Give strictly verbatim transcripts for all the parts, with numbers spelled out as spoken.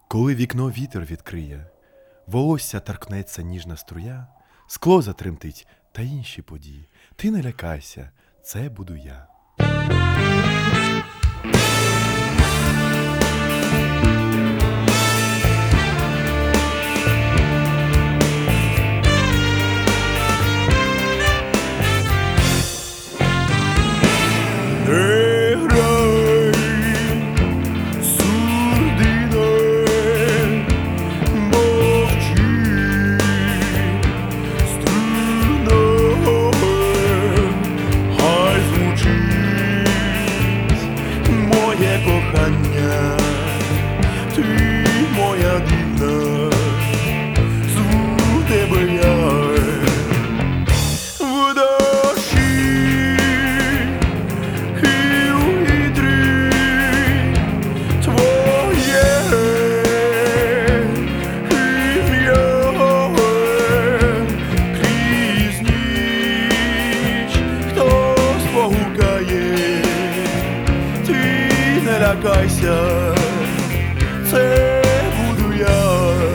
Коли вікно вітер відкриє, волосся торкнеться ніжна струя, скло затремтить та інші події. Ти не лякайся, це буду я. Ти моя дивна, зву тебе я в дощі і у вітрі твоє ім'я крізь ніч хтось погукає, ти не лякайся. Це буду я,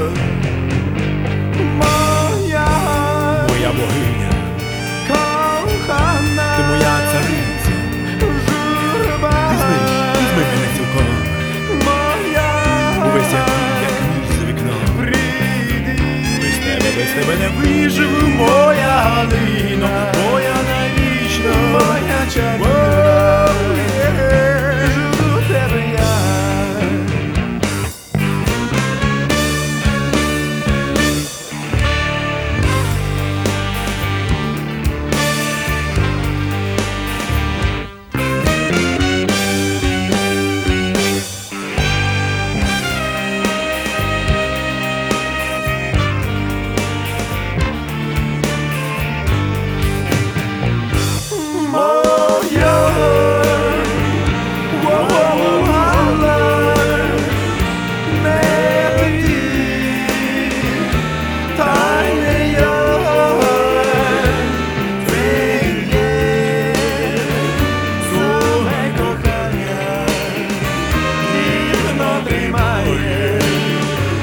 моя, Моя богиня, кохана, ти моя цариця, журба, візьми, візьми мене цілком, моя, увесь який, як ніч за вікном. прийди, Без тебе, без тебе не виживу, моя Галино, моя навічно, моя чарівна, жду тебе я.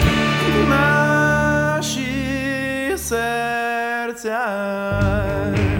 Серця